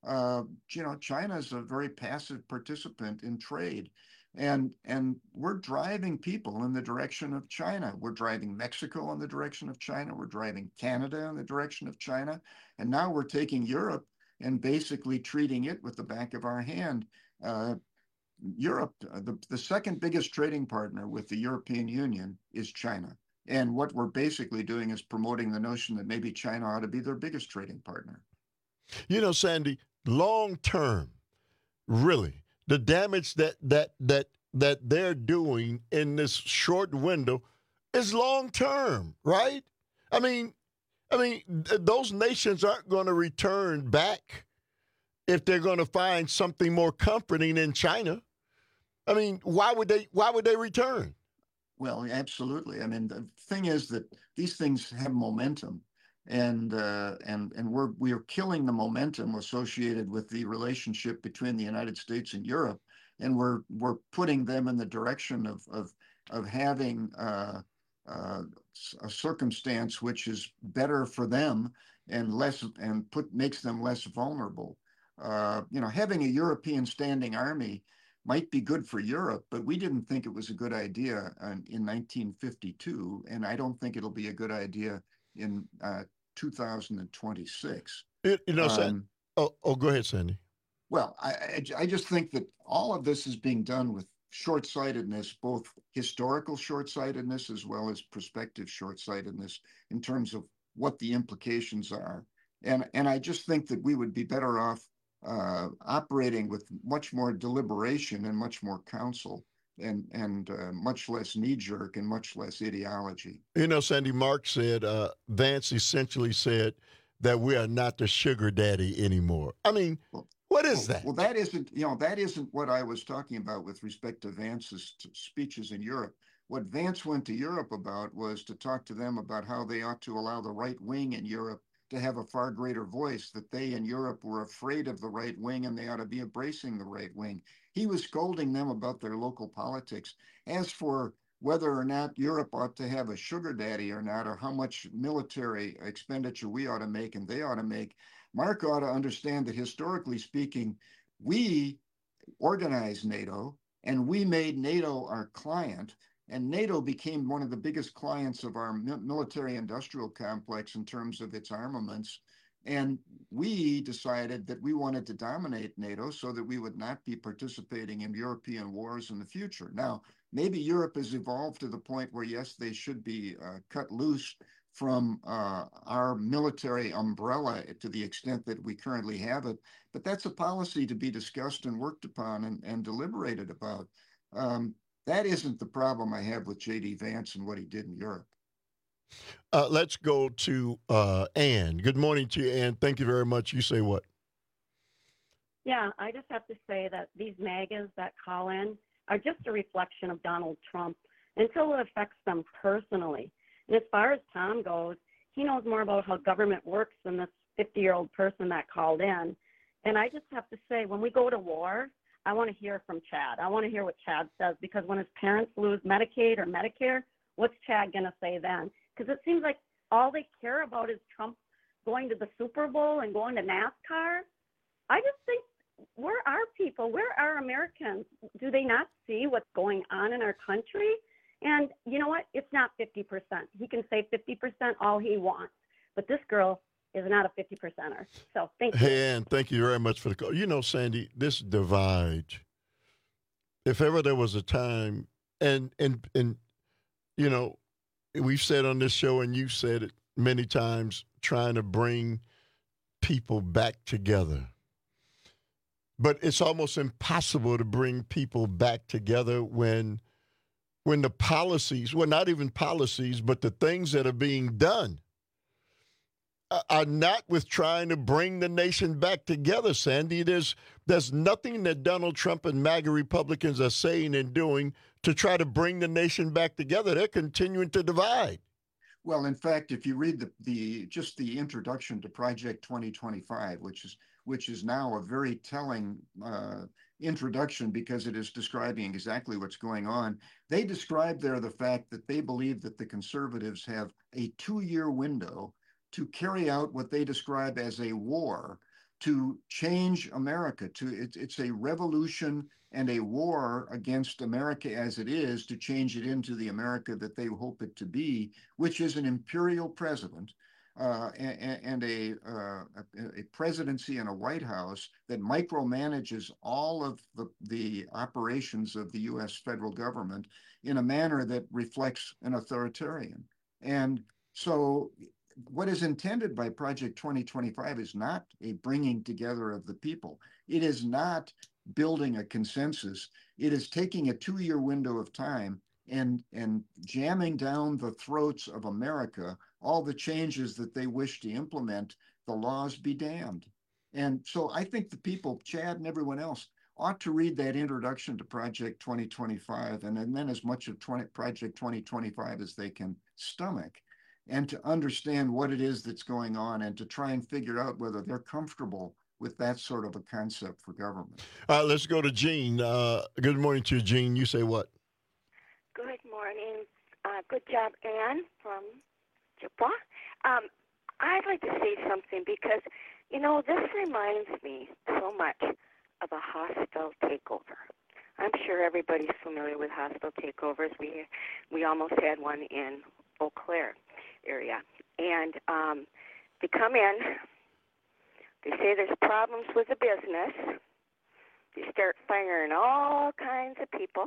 China is a very passive participant in trade. And we're driving people in the direction of China. We're driving Mexico in the direction of China. We're driving Canada in the direction of China. And now we're taking Europe and basically treating it with the back of our hand. Europe, the second biggest trading partner with the European Union is China. And what we're basically doing is promoting the notion that maybe China ought to be their biggest trading partner. Sandy, long term, really, the damage that they're doing in this short window is long term, right? I mean, those nations aren't going to return back if they're going to find something more comforting in China. I mean, why would they return? Well, absolutely. I mean, the thing is that these things have momentum, and we're killing the momentum associated with the relationship between the United States and Europe, and we're putting them in the direction of having a circumstance which is better for them and makes them less vulnerable. Having a European standing army might be good for Europe, but we didn't think it was a good idea in 1952, and I don't think it'll be a good idea in 2026. Sandy. Go ahead, Sandy. Well, I just think that all of this is being done with short-sightedness, both historical short-sightedness as well as prospective short-sightedness in terms of what the implications are. And I just think that we would be better off operating with much more deliberation and much more counsel and much less knee-jerk and much less ideology. Sandy, Mark said, Vance essentially said that we are not the sugar daddy anymore. I mean, what is that? Well, that isn't what I was talking about with respect to Vance's speeches in Europe. What Vance went to Europe about was to talk to them about how they ought to allow the right wing in Europe to have a far greater voice, that they in Europe were afraid of the right wing and they ought to be embracing the right wing. He was scolding them about their local politics. As for whether or not Europe ought to have a sugar daddy or not, or how much military expenditure we ought to make and they ought to make, Mark ought to understand that historically speaking, we organized NATO and we made NATO our client. And NATO became one of the biggest clients of our military-industrial complex in terms of its armaments. And we decided that we wanted to dominate NATO so that we would not be participating in European wars in the future. Now, maybe Europe has evolved to the point where, yes, they should be cut loose from our military umbrella to the extent that we currently have it. But that's a policy to be discussed and worked upon and deliberated about. That isn't the problem I have with J.D. Vance and what he did in Europe. Let's go to Ann. Good morning to you, Ann. Thank you very much. You say what? Yeah, I just have to say that these MAGAs that call in are just a reflection of Donald Trump until it affects them personally. And as far as Tom goes, he knows more about how government works than this 50-year-old person that called in. And I just have to say, when we go to war, I want to hear from Chad. I want to hear what Chad says, because when his parents lose Medicaid or Medicare, what's Chad going to say then? Because it seems like all they care about is Trump going to the Super Bowl and going to NASCAR. I just think, where are people? Where are Americans? Do they not see what's going on in our country? And you know what? It's not 50%. He can say 50% all he wants. But this girl is not a 50%er. So thank you. Hey, Ann, thank you very much for the call. Sandy, this divide, if ever there was a time, and we've said on this show, and you've said it many times, trying to bring people back together. But it's almost impossible to bring people back together when the policies, well, not even policies, but the things that are being done are not with trying to bring the nation back together, Sandy. There's nothing that Donald Trump and MAGA Republicans are saying and doing to try to bring the nation back together. They're continuing to divide. Well, in fact, if you read the introduction to Project 2025, which is now a very telling introduction, because it is describing exactly what's going on. They describe there the fact that they believe that the conservatives have a 2-year window to carry out what they describe as a war to change America. It's a revolution and a war against America as it is, to change it into the America that they hope it to be, which is an imperial president and a presidency and a White House that micromanages all of the operations of the U.S. federal government in a manner that reflects an authoritarian. And so what is intended by Project 2025 is not a bringing together of the people. It is not building a consensus. It is taking a 2-year window of time and jamming down the throats of America all the changes that they wish to implement. The laws be damned. And so I think the people, Chad and everyone else, ought to read that introduction to Project 2025 and then as much of Project 2025 as they can stomach, and to understand what it is that's going on and to try and figure out whether they're comfortable with that sort of a concept for government. All right, let's go to Jean. Good morning to you, Jean. You say what? Good morning. Good job, Ann from Chippewa. I'd like to say something because, this reminds me so much of a hostile takeover. I'm sure everybody's familiar with hostile takeovers. We almost had one in Eau Claire area. And they come in, they say there's problems with the business. They start firing all kinds of people.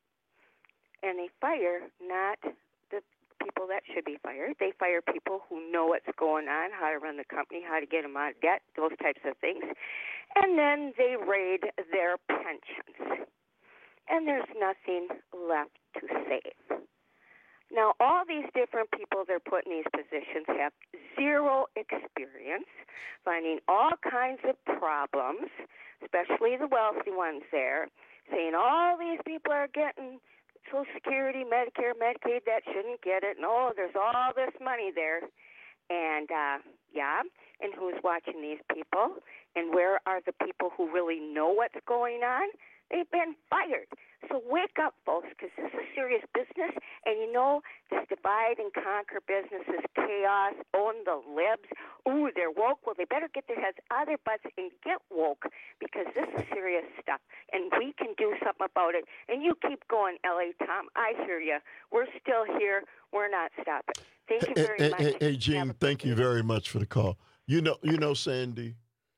And they fire not the people that should be fired. They fire people who know what's going on, how to run the company, how to get them out of debt, those types of things. And then they raid their pensions. And there's nothing left to save. Now, all these different people they're put in these positions have zero experience, finding all kinds of problems, especially the wealthy ones there, saying all these people are getting Social Security, Medicare, Medicaid that shouldn't get it, and there's all this money there. And, and who's watching these people? And where are the people who really know what's going on? They've been fired. So wake up, folks, because this is serious business. And this divide and conquer business is chaos. Own the libs. Ooh, they're woke. Well, they better get their heads out of their butts and get woke, because this is serious stuff. And we can do something about it. And you keep going, L.A. Tom. I hear you. We're still here. We're not stopping. Thank you very much. Hey, Jean, thank you very much for the call. Sandy,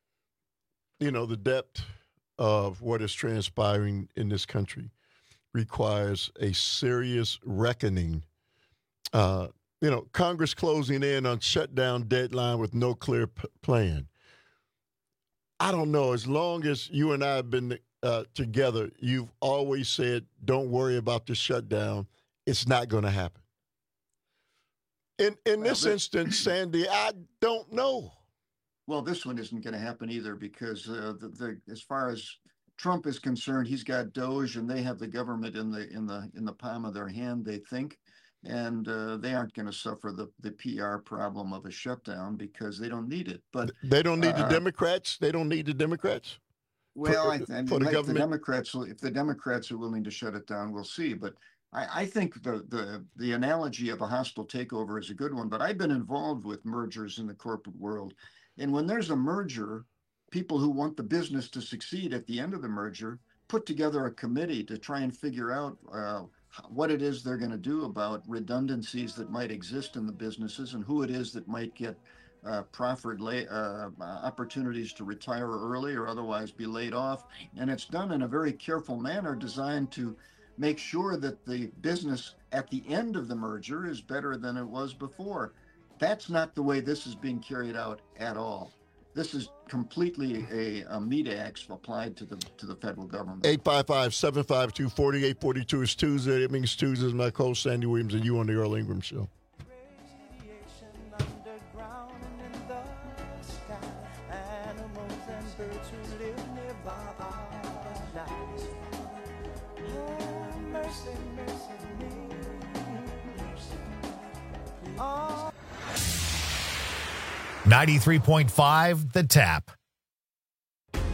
the depth of what is transpiring in this country requires a serious reckoning. Congress closing in on shutdown deadline with no clear plan. I don't know. As long as you and I have been together, you've always said, don't worry about the shutdown. It's not going to happen. In this instance, Sandy, I don't know. Well, this one isn't going to happen either, because as far as Trump is concerned, he's got Doge, and they have the government in the palm of their hand, they think, and they aren't going to suffer the PR problem of a shutdown because they don't need it. But they don't need the Democrats. They don't need the Democrats. Well, for the government. If the Democrats are willing to shut it down, we'll see. But I think the analogy of a hostile takeover is a good one. But I've been involved with mergers in the corporate world. And when there's a merger, people who want the business to succeed at the end of the merger put together a committee to try and figure out what it is they're going to do about redundancies that might exist in the businesses, and who it is that might get proffered opportunities to retire early or otherwise be laid off. And it's done in a very careful manner, designed to make sure that the business at the end of the merger is better than it was before. That's not the way this is being carried out at all. This is completely a meat axe applied to the federal government. 855-752-4842 is Tuesday. It means Tuesday is my co-host Sandy Williams and you on the Earl Ingram Show. Oh. 93.5 The Tap.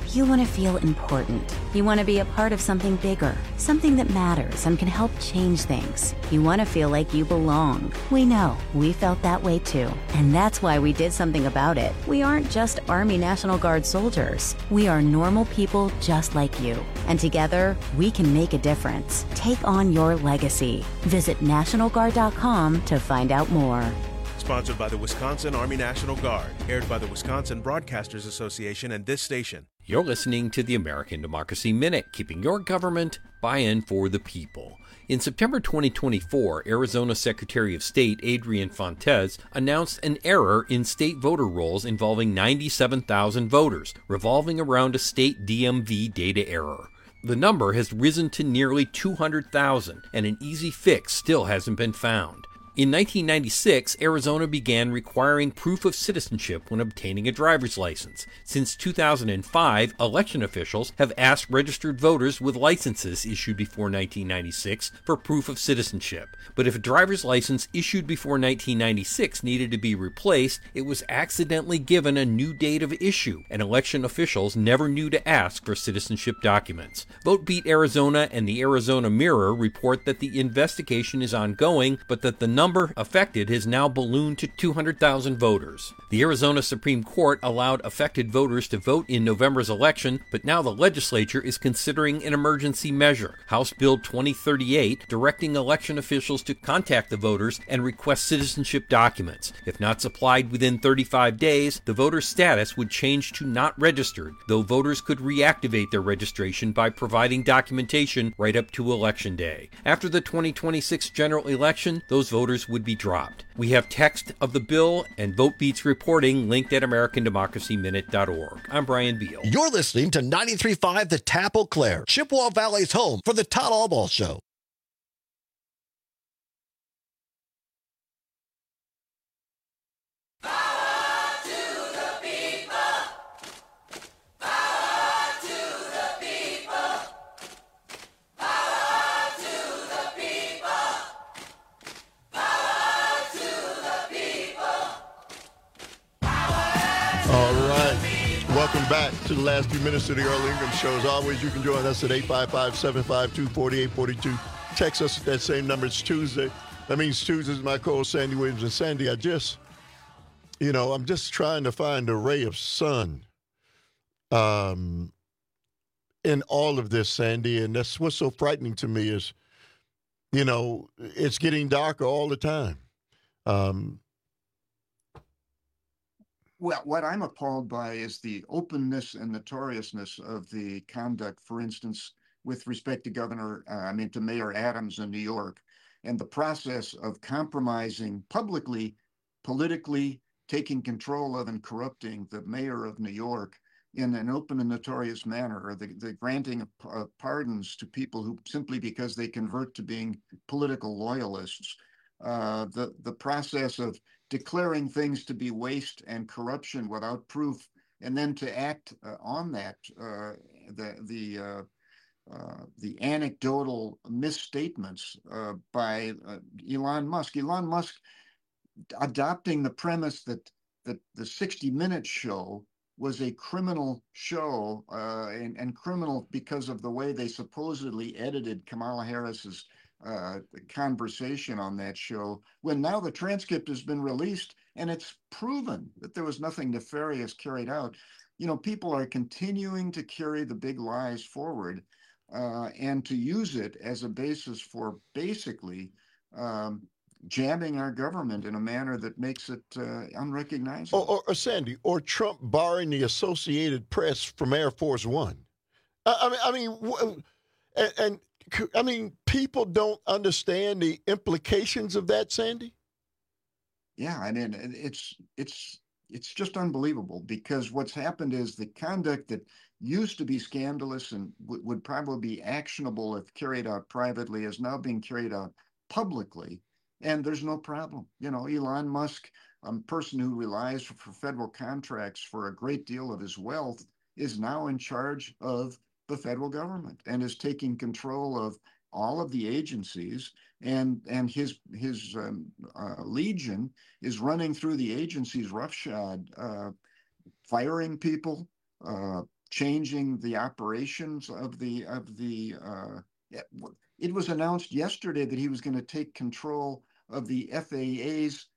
You want to feel important. You want to be a part of something bigger, something that matters and can help change things. You want to feel like you belong. We know. We felt that way too. And that's why we did something about it. We aren't just Army National Guard soldiers. We are normal people just like you. And together, we can make a difference. Take on your legacy. Visit NationalGuard.com to find out more. Sponsored by the Wisconsin Army National Guard, aired by the Wisconsin Broadcasters Association and this station. You're listening to the American Democracy Minute, keeping your government by-in for the people. In September 2024, Arizona Secretary of State Adrian Fontes announced an error in state voter rolls involving 97,000 voters, revolving around a state DMV data error. The number has risen to nearly 200,000, and an easy fix still hasn't been found. In 1996, Arizona began requiring proof of citizenship when obtaining a driver's license. Since 2005, election officials have asked registered voters with licenses issued before 1996 for proof of citizenship. But if a driver's license issued before 1996 needed to be replaced, it was accidentally given a new date of issue, and election officials never knew to ask for citizenship documents. VoteBeat Arizona and the Arizona Mirror report that the investigation is ongoing, but that the number affected has now ballooned to 200,000 voters. The Arizona Supreme Court allowed affected voters to vote in November's election, but now the legislature is considering an emergency measure, House Bill 2038, directing election officials to contact the voters and request citizenship documents. If not supplied within 35 days, the voter's status would change to not registered, though voters could reactivate their registration by providing documentation right up to Election Day. After the 2026 general election, those voters would be dropped. We have text of the bill and VoteBeat's reporting linked at AmericanDemocracyMinute.org. I'm Brian Beal. You're listening to 93.5 The Tap Eau Claire, Chippewa Valley's home for the Todd Albaugh Show. Welcome back to the last few minutes of the Earl Ingram Show. As always, you can join us at 855-752-4842. Text us at that same number. It's Tuesday. That means Tuesday is my co-host, Sandy Williams. And Sandy, I'm just trying to find a ray of sun in all of this, Sandy. And that's what's so frightening to me is, it's getting darker all the time. Well, what I'm appalled by is the openness and notoriousness of the conduct, for instance, with respect to to Mayor Adams in New York, and the process of compromising publicly, politically, taking control of and corrupting the mayor of New York in an open and notorious manner, or the granting of pardons to people who simply because they convert to being political loyalists. The process of declaring things to be waste and corruption without proof, and then to act on that, the anecdotal misstatements by Elon Musk. Elon Musk adopting the premise that the 60 Minutes show was a criminal show, and criminal because of the way they supposedly edited Kamala Harris's conversation on that show, when now the transcript has been released and it's proven that there was nothing nefarious carried out. People are continuing to carry the big lies forward and to use it as a basis for basically jamming our government in a manner that makes it unrecognizable. Or Sandy, or Trump barring the Associated Press from Air Force One. I mean, people don't understand the implications of that, Sandy. Yeah, it's just unbelievable, because what's happened is the conduct that used to be scandalous and would probably be actionable if carried out privately is now being carried out publicly, and there's no problem. Elon Musk, a person who relies for federal contracts for a great deal of his wealth, is now in charge of the federal government and is taking control of all of the agencies, and his legion is running through the agencies roughshod, firing people, changing the operations of the. It was announced yesterday that he was going to take control of the FAA's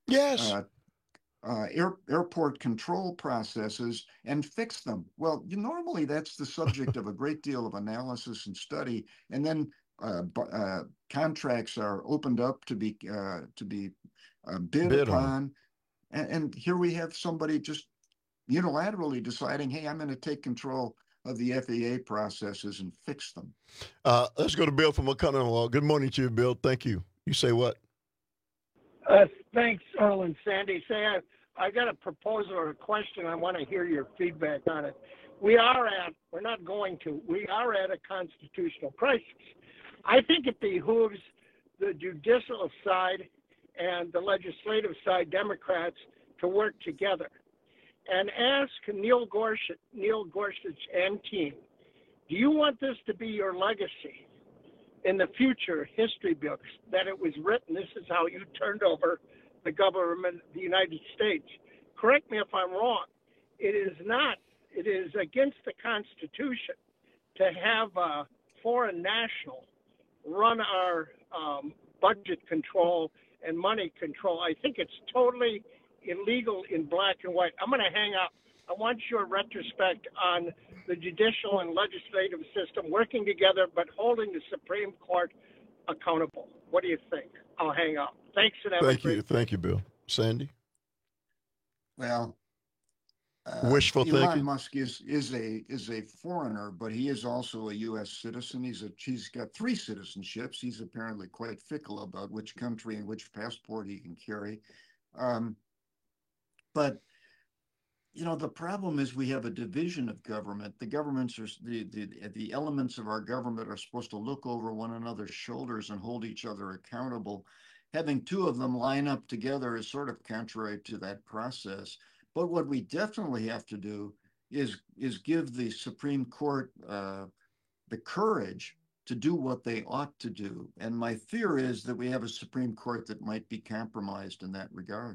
airport control processes and fix them. Well, normally that's the subject of a great deal of analysis and study, and then contracts are opened up to be bid upon, and here we have somebody just unilaterally deciding, hey, I'm going to take control of the FAA processes and fix them. Let's go to Bill from McConnell. Good morning to you, Bill. Thank you. You say what? Thanks, Earl and Sandy. I got a proposal or a question. I want to hear your feedback on it. We are at a constitutional crisis. I think it behooves the judicial side and the legislative side, Democrats, to work together and ask Neil Gorsuch and team, do you want this to be your legacy in the future history books, that it was written, this is how you turned over the government of the United States? Correct me if I'm wrong. It is not. It is against the Constitution to have a foreign national run our budget control and money control. I think it's totally illegal in black and white. I'm going to hang up. I want your retrospect on the judicial and legislative system working together, but holding the Supreme Court accountable. What do you think? I'll hang up. Thanks, and Thank you, Bill. Sandy? Well, wishful thinking. Elon Musk is a foreigner, but he is also a U.S. citizen. He's got 3 citizenships. He's apparently quite fickle about which country and which passport he can carry. But the problem is we have a division of government. The governments are the elements of our government are supposed to look over one another's shoulders and hold each other accountable. Having 2 of them line up together is sort of contrary to that process. But what we definitely have to do is give the Supreme Court the courage to do what they ought to do. And my fear is that we have a Supreme Court that might be compromised in that regard.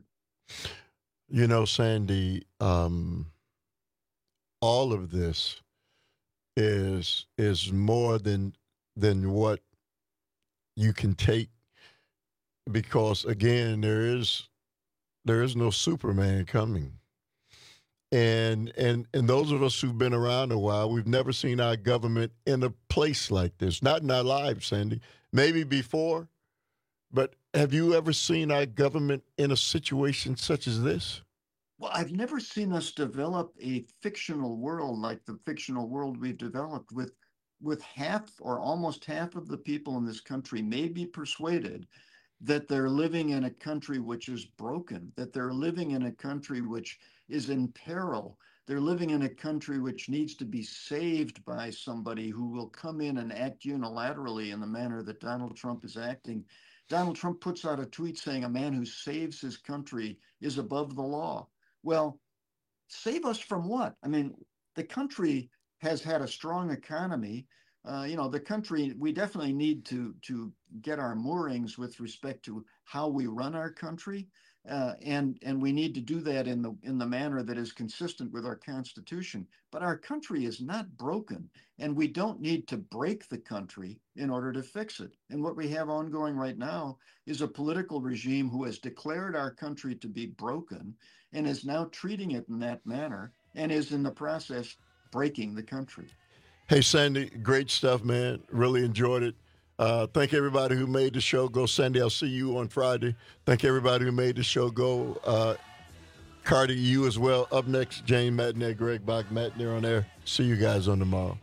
Sandy, all of this is more than what you can take, because again, there is no Superman coming. And those of us who've been around a while, we've never seen our government in a place like this. Not in our lives, Sandy. Maybe before, but have you ever seen our government in a situation such as this? Well, I've never seen us develop a fictional world like the fictional world we've developed with half or almost half of the people in this country may be persuaded that they're living in a country which is broken, that they're living in a country which is in peril. They're living in a country which needs to be saved by somebody who will come in and act unilaterally in the manner that Donald Trump is acting. Donald Trump puts out a tweet saying a man who saves his country is above the law. Well, save us from what? I mean, the country has had a strong economy. The country, we definitely need to get our moorings with respect to how we run our country. And we need to do that in the manner that is consistent with our Constitution. But our country is not broken, and we don't need to break the country in order to fix it. And what we have ongoing right now is a political regime who has declared our country to be broken and is now treating it in that manner and is in the process breaking the country. Hey, Sandy, great stuff, man. Really enjoyed it. Thank everybody who made the show. Go, Sandy. I'll see you on Friday. Thank everybody who made the show. Go, Cardi, you as well. Up next, Jane Matinee, Greg Bach, Matinee on air. See you guys on tomorrow.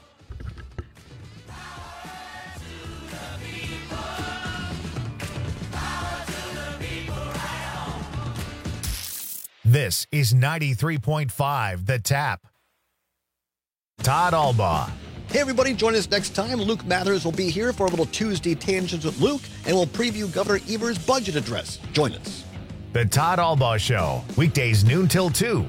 This is 93.5 The Tap. Todd Albaugh. Hey, everybody, join us next time. Luke Mathers will be here for a little Tuesday Tangents with Luke, and we'll preview Governor Evers' budget address. Join us. The Todd Albaugh Show, weekdays noon till 2.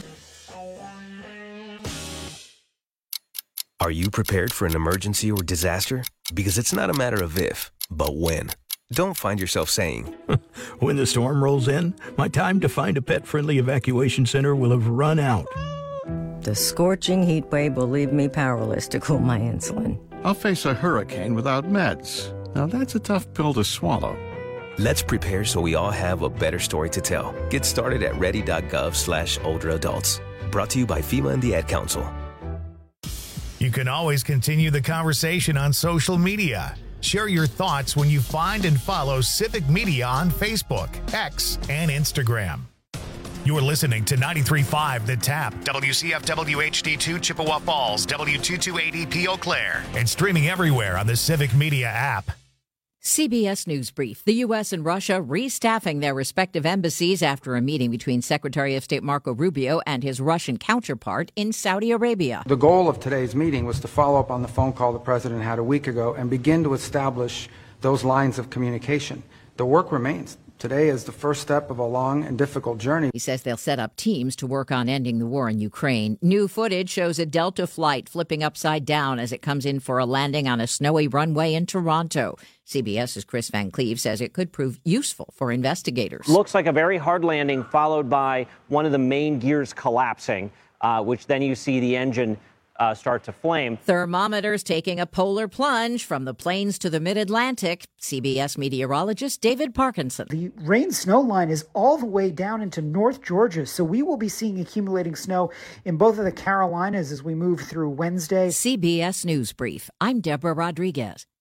Are you prepared for an emergency or disaster? Because it's not a matter of if, but when. Don't find yourself saying, when the storm rolls in, my time to find a pet-friendly evacuation center will have run out. The scorching heat wave will leave me powerless to cool my insulin. I'll face a hurricane without meds. Now that's a tough pill to swallow. Let's prepare so we all have a better story to tell. Get started at ready.gov/older-adults. Brought to you by FEMA and the Ad Council. You can always continue the conversation on social media. Share your thoughts when you find and follow Civic Media on Facebook, X, and Instagram. You're listening to 93.5 The Tap, WCFW HD2 Chippewa Falls, W228EP Eau Claire, and streaming everywhere on the Civic Media app. CBS News Brief. The U.S. and Russia restaffing their respective embassies after a meeting between Secretary of State Marco Rubio and his Russian counterpart in Saudi Arabia. The goal of today's meeting was to follow up on the phone call the president had a week ago and begin to establish those lines of communication. The work remains. Today is the first step of a long and difficult journey. He says they'll set up teams to work on ending the war in Ukraine. New footage shows a Delta flight flipping upside down as it comes in for a landing on a snowy runway in Toronto. CBS's Chris Van Cleve says it could prove useful for investigators. Looks like a very hard landing followed by one of the main gears collapsing, which then you see the engine start to flame. Thermometers taking a polar plunge from the plains to the mid-Atlantic. CBS meteorologist David Parkinson. The rain-snow line is all the way down into North Georgia, so we will be seeing accumulating snow in both of the Carolinas as we move through Wednesday. CBS News Brief. I'm Deborah Rodriguez.